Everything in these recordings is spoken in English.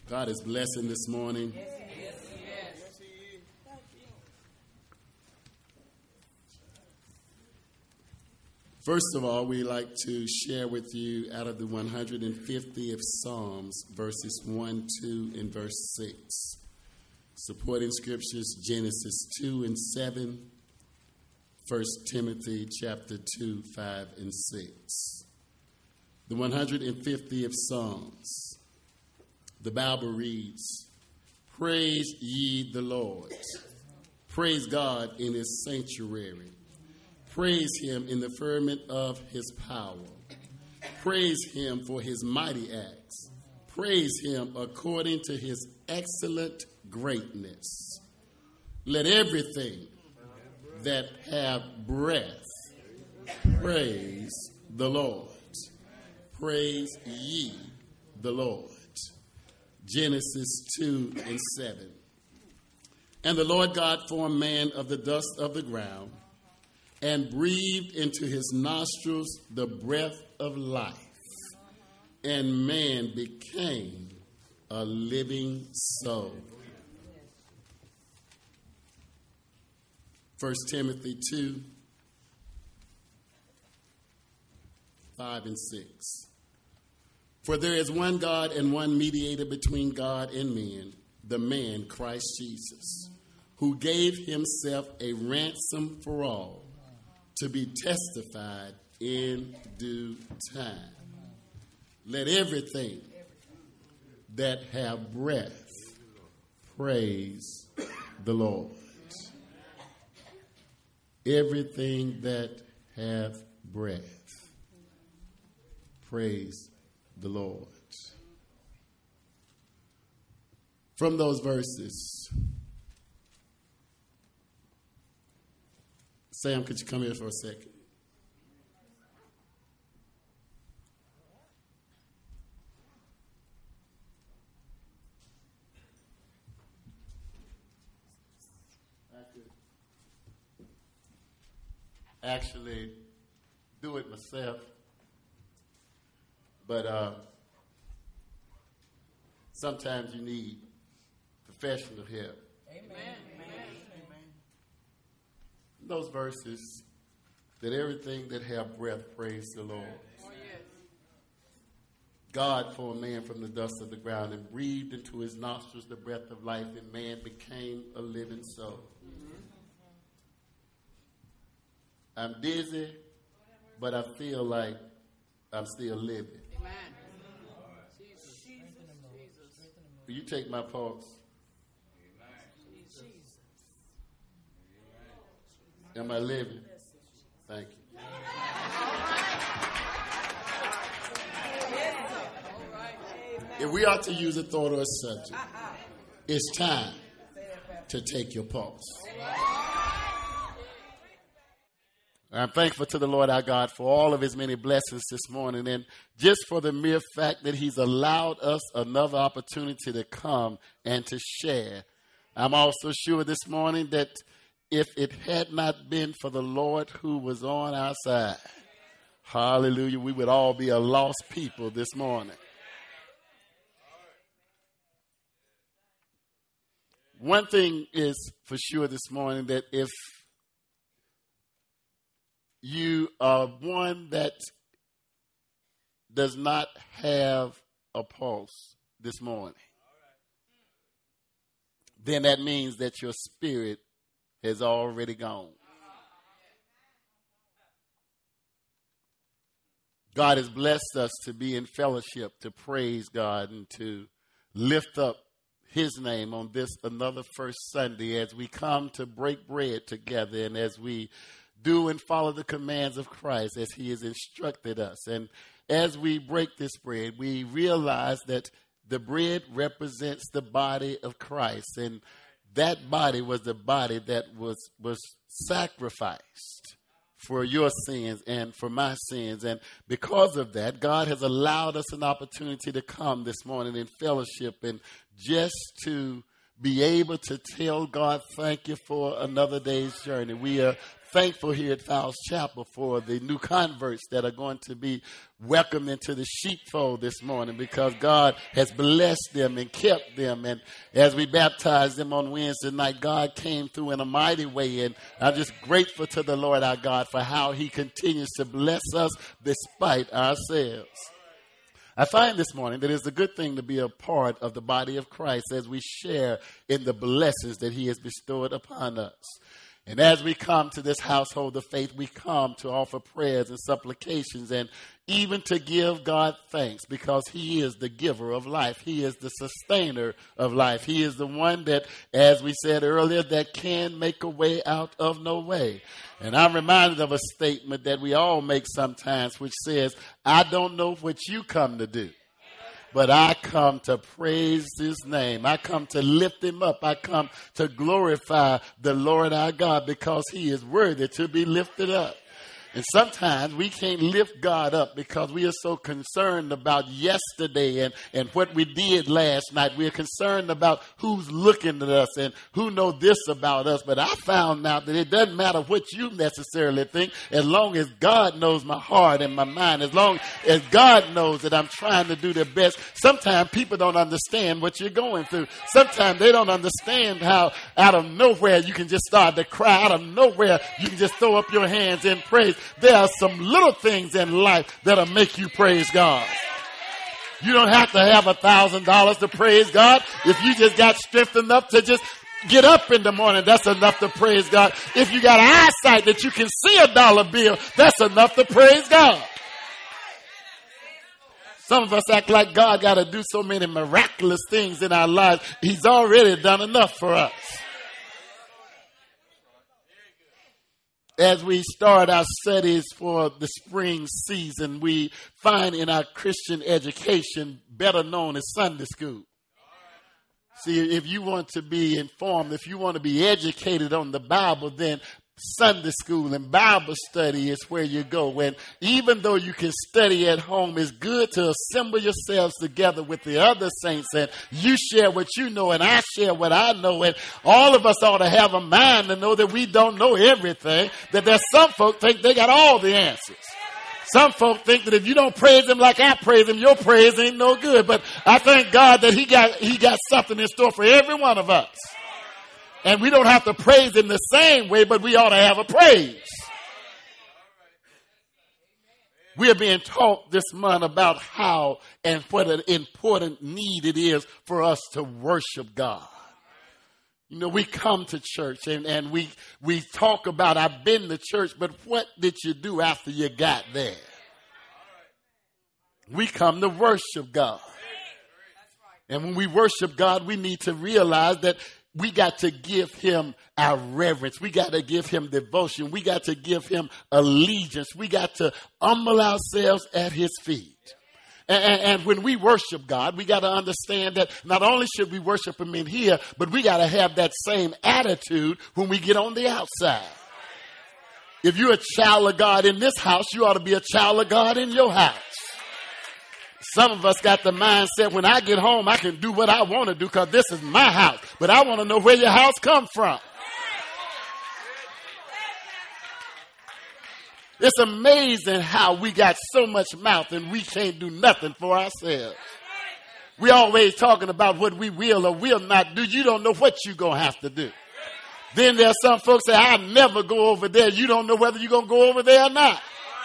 God is blessing this morning. First of all, we like to share with you out of the 150th Psalms, verses 1, 2, and verse 6. Supporting scriptures, Genesis 2 and 7, 1 Timothy chapter 2, 5, and 6. The 150th Psalms. The Bible reads, "Praise ye the Lord. Praise God in his sanctuary. Praise him in the firmament of his power. Praise him for his mighty acts. Praise him according to his excellent greatness. Let everything that have breath praise the Lord. Praise ye the Lord." Genesis 2 and 7. "And the Lord God formed man of the dust of the ground, and breathed into his nostrils the breath of life, and man became a living soul." 1 Timothy 2, 5 and 6. "For there is one God and one mediator between God and men, the man Christ Jesus, who gave himself a ransom for all, to be testified in due time. Let everything that have breath praise the Lord." Everything that have breath praise the Lord. From those verses, Sam, could you come here for a second? I could actually do it myself, but sometimes you need professional help. Amen. Those verses, that everything that have breath praise the Lord. Oh, yes. God formed man from the dust of the ground and breathed into his nostrils the breath of life, and man became a living soul. I'm dizzy, but I feel like I'm still living. Amen. Jesus. Will you take my pulse? Am I living? Thank you. If we are to use a thought or a subject, it's time to take your pulse. I'm thankful to the Lord our God for all of his many blessings this morning, and just for the mere fact that he's allowed us another opportunity to come and to share. I'm also sure this morning that if it had not been for the Lord who was on our side, hallelujah, we would all be a lost people this morning. One thing is for sure this morning, that if you are one that does not have a pulse this morning, then that means that your spirit has already gone. God has blessed us to be in fellowship, to praise God and to lift up his name on this another first Sunday as we come to break bread together and as we do and follow the commands of Christ as he has instructed us. And as we break this bread, we realize that the bread represents the body of Christ, and that body was the body that was sacrificed for your sins and for my sins. And because of that, God has allowed us an opportunity to come this morning in fellowship and just to be able to tell God thank you for another day's journey. We are thankful here at Fowles Chapel for the new converts that are going to be welcomed into the sheepfold this morning, because God has blessed them and kept them. And as we baptized them on Wednesday night, God came through in a mighty way. And I'm just grateful to the Lord our God for how he continues to bless us despite ourselves. I find this morning that it's a good thing to be a part of the body of Christ as we share in the blessings that he has bestowed upon us. And as we come to this household of faith, we come to offer prayers and supplications and even to give God thanks, because he is the giver of life. He is the sustainer of life. He is the one that, as we said earlier, that can make a way out of no way. And I'm reminded of a statement that we all make sometimes, which says, I don't know what you come to do, but I come to praise his name. I come to lift him up. I come to glorify the Lord our God, because he is worthy to be lifted up. And sometimes we can't lift God up because we are so concerned about yesterday and what we did last night. We are concerned about who's looking at us and who knows this about us. But I found out that it doesn't matter what you necessarily think, as long as God knows my heart and my mind, as long as God knows that I'm trying to do the best. Sometimes people don't understand what you're going through. Sometimes they don't understand how out of nowhere you can just start to cry. Out of nowhere you can just throw up your hands in praise. There are some little things in life that'll make you praise God. You don't have to have $1,000 to praise God. If you just got strength enough to just get up in the morning, that's enough to praise God. If you got eyesight that you can see a dollar bill, that's enough to praise God. Some of us act like God got to do so many miraculous things in our lives. He's already done enough for us. As we start our studies for the spring season, we find in our Christian education, better known as Sunday school. See, if you want to be informed, if you want to be educated on the Bible, then Sunday school and Bible study is where you go. And even though you can study at home, it's good to assemble yourselves together with the other saints, and you share what you know and I share what I know. And all of us ought to have a mind to know that we don't know everything, that there's some folk think they got all the answers. Some folk think that if you don't praise him like I praise him, your praise ain't no good. But I thank God that he got something in store for every one of us. And we don't have to praise him the same way, but we ought to have a praise. We are being taught this month about how and what an important need it is for us to worship God. You know, we come to church and we talk about, I've been to church, but what did you do after you got there? We come to worship God. And when we worship God, we need to realize that we got to give him our reverence. We got to give him devotion. We got to give him allegiance. We got to humble ourselves at his feet. And when we worship God, we got to understand that not only should we worship him in here, but we got to have that same attitude when we get on the outside. If you're a child of God in this house, you ought to be a child of God in your house. Some of us got the mindset, when I get home, I can do what I want to do because this is my house. But I want to know where your house come from. It's amazing how we got so much mouth and we can't do nothing for ourselves. We always talking about what we will or will not do. You don't know what you're going to have to do. Then there's some folks say, I'll never go over there. You don't know whether you're going to go over there or not.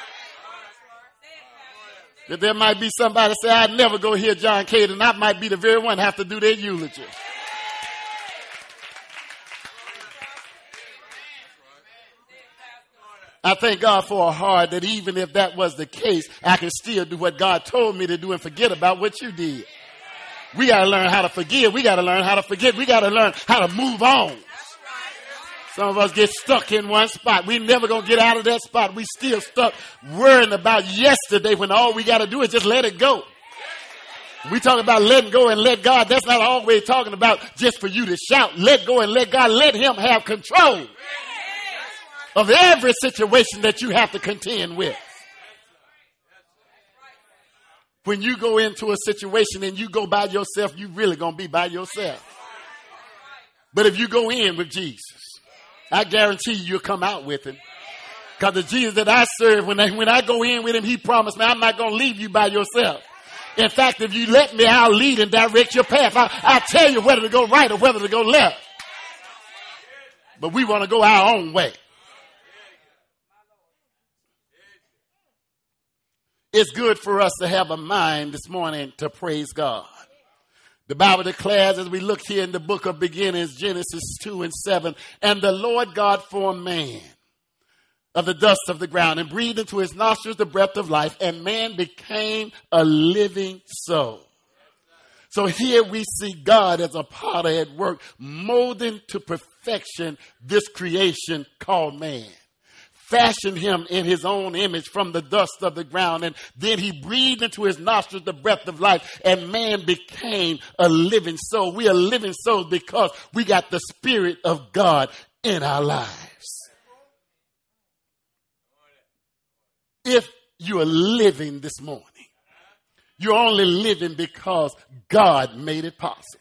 That there might be somebody say, I'd never go hear John Cade, and I might be the very one have to do their eulogy. I thank God for a heart that even if that was the case, I can still do what God told me to do and forget about what you did. We got to learn how to forgive. We got to learn how to forget. We got to learn how to move on. Some of us get stuck in one spot. We never going to get out of that spot. We still stuck worrying about yesterday when all we got to do is just let it go. We talk about letting go and let God. That's not always talking about just for you to shout. Let go and let God. Let him have control of every situation that you have to contend with. When you go into a situation and you go by yourself, you really going to be by yourself. But if you go in with Jesus, I guarantee you'll come out with him. Because the Jesus that I serve, when I go in with him, he promised me I'm not going to leave you by yourself. In fact, if you let me, I'll lead and direct your path. I'll tell you whether to go right or whether to go left. But we want to go our own way. It's good for us to have a mind this morning to praise God. The Bible declares, as we look here in the book of beginnings, Genesis 2:7, and the Lord God formed man of the dust of the ground and breathed into his nostrils the breath of life, and man became a living soul. So here we see God as a potter at work, molding to perfection this creation called man. Fashioned him in his own image from the dust of the ground, and then he breathed into his nostrils the breath of life, and man became a living soul. We are living souls because we got the Spirit of God in our lives. If you are living this morning, you're only living because God made it possible.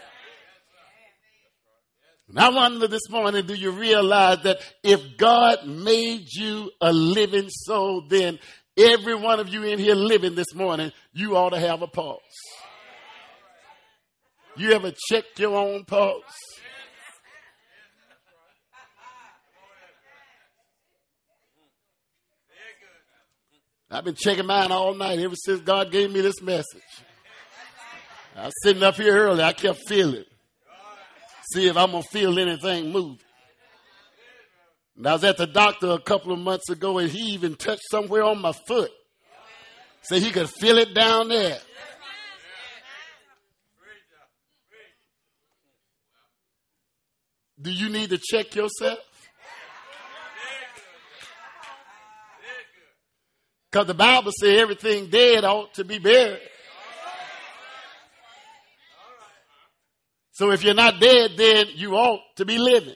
And I wonder this morning, do you realize that if God made you a living soul, then every one of you in here living this morning, you ought to have a pulse. You ever check your own pulse? I've been checking mine all night ever since God gave me this message. I was sitting up here early. I kept feeling. See if I'm going to feel anything moving. And I was at the doctor a couple of months ago, and he even touched somewhere on my foot. So he could feel it down there. Do you need to check yourself? Because the Bible says everything dead ought to be buried. So if you're not dead, then you ought to be living.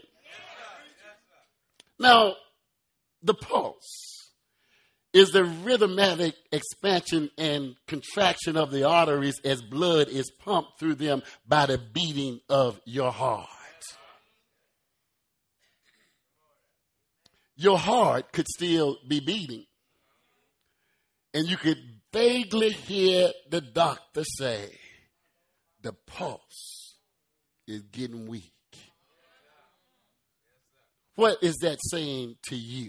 Now, the pulse is the rhythmic expansion and contraction of the arteries as blood is pumped through them by the beating of your heart. Your heart could still be beating. And you could vaguely hear the doctor say, the pulse is getting weak. What is that saying to you?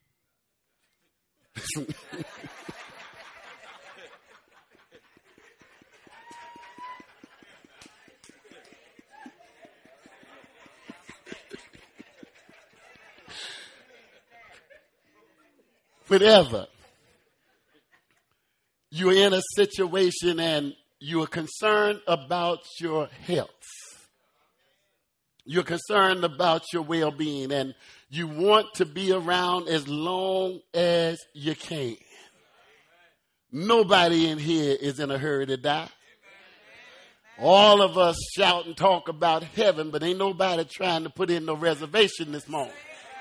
Whatever. You're in a situation and you are concerned about your health. You're concerned about your well-being, and you want to be around as long as you can. Nobody in here is in a hurry to die. All of us shout and talk about heaven, but ain't nobody trying to put in no reservation this morning.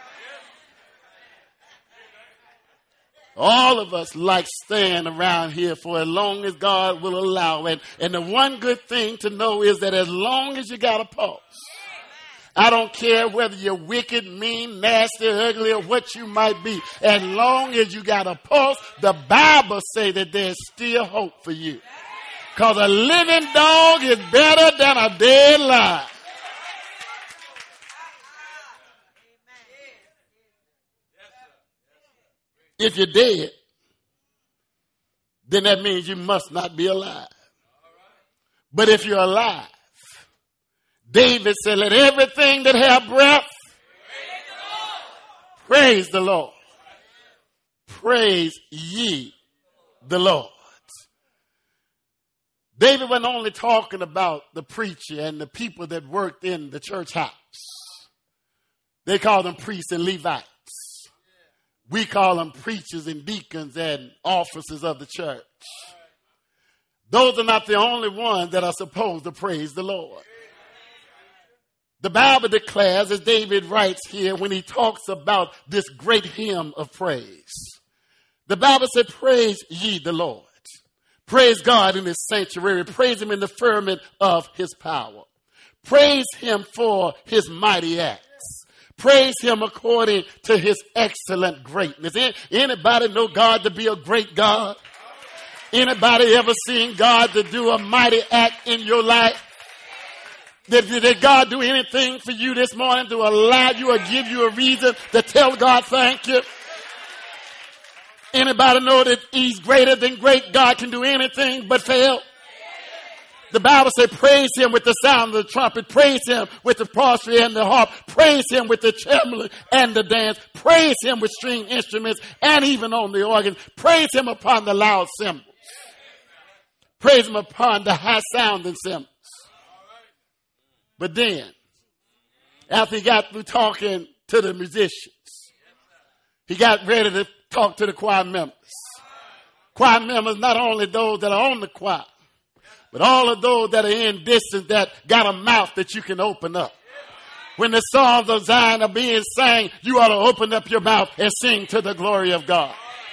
All of us like staying around here for as long as God will allow. And the one good thing to know is that as long as you got a pulse, I don't care whether you're wicked, mean, nasty, ugly, or what you might be. As long as you got a pulse, the Bible says that there's still hope for you. Because a living dog is better than a dead lion. If you're dead, then that means you must not be alive. But if you're alive, David said, let everything that have breath praise the Lord. Praise ye the Lord. David wasn't only talking about the preacher and the people that worked in the church house. They called them priests and Levites. We call them preachers and deacons and officers of the church. Those are not the only ones that are supposed to praise the Lord. The Bible declares, as David writes here when he talks about this great hymn of praise, the Bible said, praise ye the Lord. Praise God in his sanctuary. Praise him in the firmament of his power. Praise him for his mighty acts. Praise him according to his excellent greatness. Anybody know God to be a great God? Anybody ever seen God to do a mighty act in your life? Did God do anything for you this morning to allow you or give you a reason to tell God thank you? Anybody know that he's greater than great? God can do anything but fail. The Bible says praise him with the sound of the trumpet. Praise him with the psaltery and the harp. Praise him with the trembling and the dance. Praise him with string instruments and even on the organ. Praise him upon the loud cymbals. Praise him upon the high sounding cymbals. But then, after he got through talking to the musicians, he got ready to talk to the choir members. Choir members, not only those that are on the choir, but all of those that are in distance that got a mouth that you can open up. When the songs of Zion are being sang, you ought to open up your mouth and sing to the glory of God.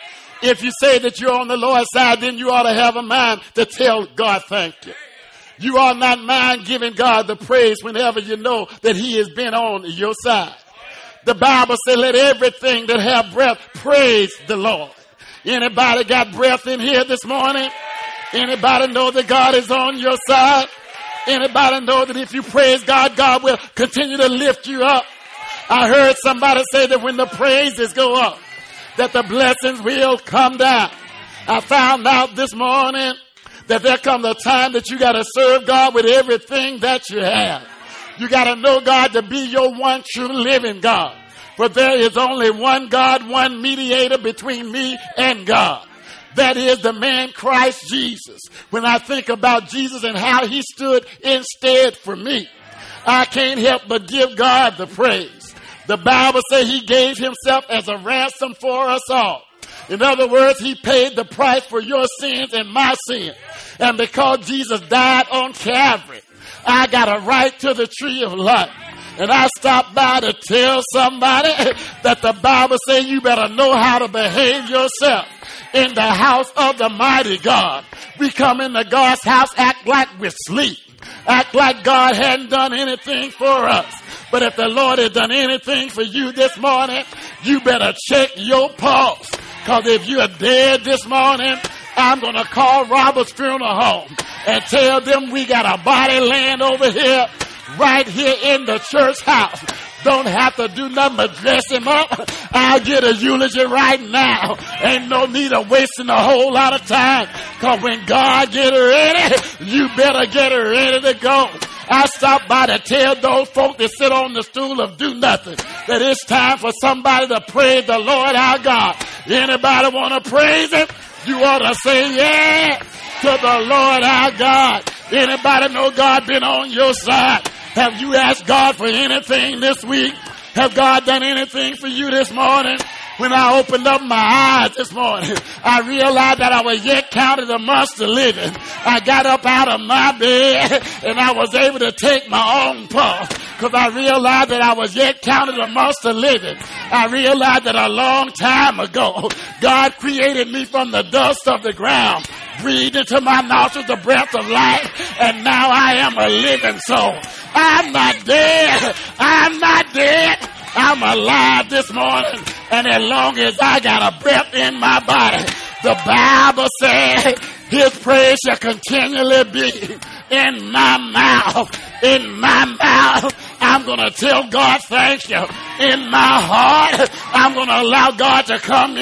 If you say that you're on the Lord's side, then you ought to have a mind to tell God thank you. You ought not mind giving God the praise whenever you know that he has been on your side. The Bible says, let everything that have breath praise the Lord. Anybody got breath in here this morning? Anybody know that God is on your side? Anybody know that if you praise God, God will continue to lift you up? I heard somebody say that when the praises go up, that the blessings will come down. I found out this morning that there comes a time that you got to serve God with everything that you have. You got to know God to be your one true living God. For there is only one God, one mediator between me and God. That is the man Christ Jesus. When I think about Jesus and how he stood instead for me, I can't help but give God the praise. The Bible says he gave himself as a ransom for us all. In other words, he paid the price for your sins and my sin. And because Jesus died on Calvary, I got a right to the tree of life. And I stopped by to tell somebody that the Bible says you better know how to behave yourself in the house of the mighty God. We come into God's house, act like we're asleep. Act like God hadn't done anything for us. But if the Lord has done anything for you this morning, you better check your pulse. Because if you're dead this morning, I'm going to call Robert's Funeral Home and tell them we got a body laying over here, right here in the church house. Don't have to do nothing but dress him up. I'll get a eulogy right now. Ain't no need of wasting a whole lot of time. Because when God get ready, you better get ready to go. I stopped by to tell those folks that sit on the stool of do nothing that it's time for somebody to praise the Lord our God. Anybody want to praise him? You ought to say yeah to the Lord our God. Anybody know God been on your side? Have you asked God for anything this week? Have God done anything for you this morning? When I opened up my eyes this morning, I realized that I was yet counted amongst the living. I got up out of my bed and I was able to take my own pulse because I realized that I was yet counted amongst the living. I realized that a long time ago, God created me from the dust of the ground, breathed into my nostrils the breath of life, and now I am a living soul. I'm not dead. I'm not dead. I'm alive this morning, and as long as I got a breath in my body, the Bible says his praise shall continually be in my mouth. In my mouth, I'm going to tell God thank you. In my heart, I'm going to allow God to come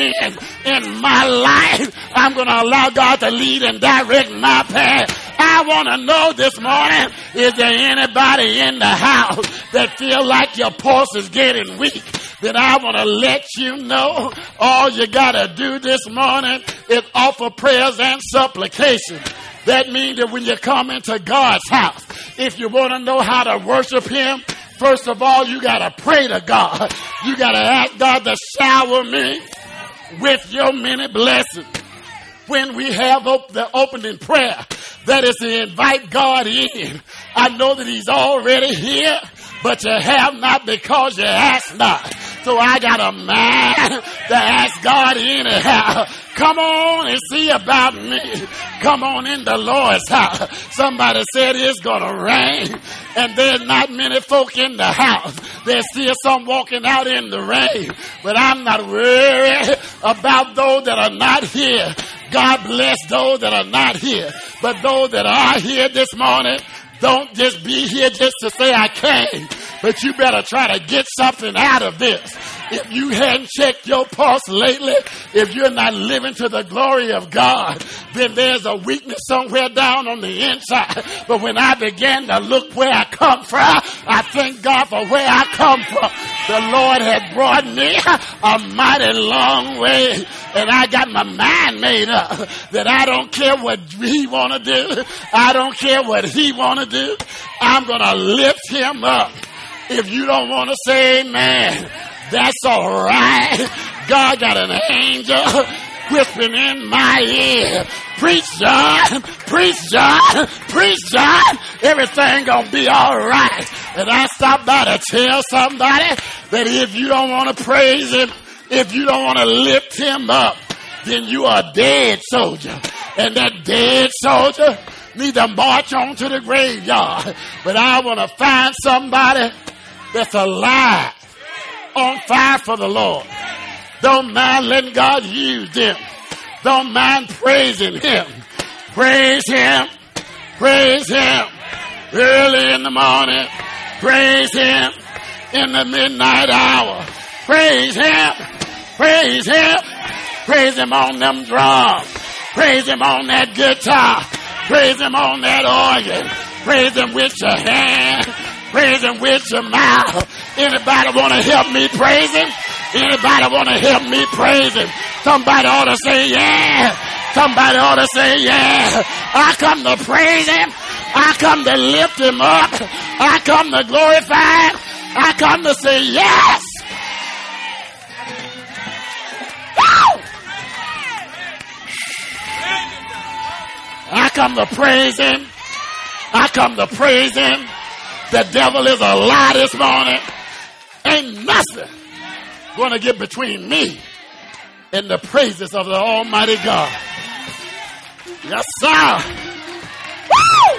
in my life. I'm going to allow God to lead and direct my path. I want to know this morning, is there anybody in the house that feel like your pulse is getting weak? Then I want to let you know all you got to do this morning is offer prayers and supplications. That means that when you come into God's house, if you want to know how to worship him, first of all, you got to pray to God. You got to ask God to shower me with your many blessings. When we have the opening prayer, that is to invite God in. I know that he's already here, but you have not because you ask not. So I got a mind to ask God anyhow. Come on and see about me. Come on in the Lord's house. Somebody said it's going to rain, and there's not many folk in the house. There's still some walking out in the rain. But I'm not worried about those that are not here. God bless those that are not here. But those that are here this morning, don't just be here just to say I came, but you better try to get something out of this. If you hadn't checked your pulse lately, if you're not living to the glory of God, then there's a weakness somewhere down on the inside. But when I began to look where I come from, I thank God for where I come from. The Lord has brought me a mighty long way, and I got my mind made up that I don't care what he want to do. I don't care what he want to do. I'm going to lift him up. If you don't want to say amen, that's all right. God got an angel whispering in my ear. Preach, John. Preach, John. Preach, John. Everything gonna be all right. And I stopped by to tell somebody that if you don't want to praise him, if you don't want to lift him up, then you are a dead soldier. And that dead soldier need to march on to the graveyard. But I want to find somebody that's alive, on fire for the Lord. Don't mind letting God use them. Don't mind praising him. Praise him. Praise him. Early in the morning. Praise him. In the midnight hour. Praise him. Praise him. Praise him on them drums. Praise him on that guitar. Praise him on that organ. Praise him with your hand. Praise him with your mouth. Anybody want to help me praise him? Anybody want to help me praise him? Somebody ought to say yeah. Somebody ought to say yeah. I come to praise him. I come to lift him up. I come to glorify him. I come to say yes. Woo! I come to praise him. I come to praise him. The devil is a lie this morning. Ain't nothing going to get between me and the praises of the Almighty God. Yes, sir. Woo!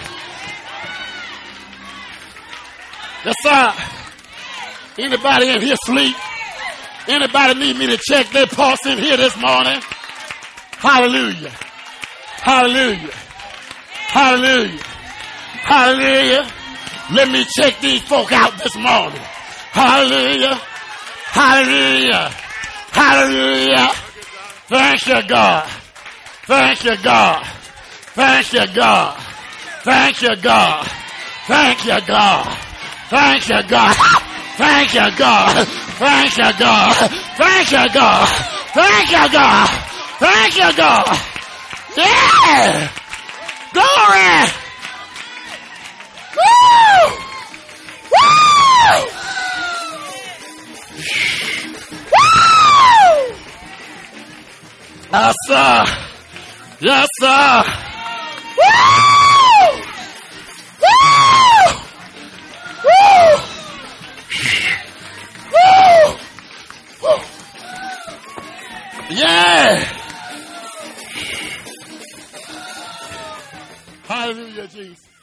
Yes, sir. Anybody in here sleep? Anybody need me to check their pulse in here this morning? Hallelujah. Hallelujah. Hallelujah. Hallelujah. Let me check these folk out this morning. Hallelujah. Hallelujah. Hallelujah. Thank you, God. Thank you, God. Thank you, God. Thank you, God. Thank you, God. Thank you, God. Thank you, God. Thank you, God. Thank you, God. Thank you, God. Thank you, God. Yeah. Glory. Woo! Woo! Woo! Yes, sir. Yes, sir. Woo! Woo! Woo! Woo! Woo! Yeah! Hallelujah, Jesus.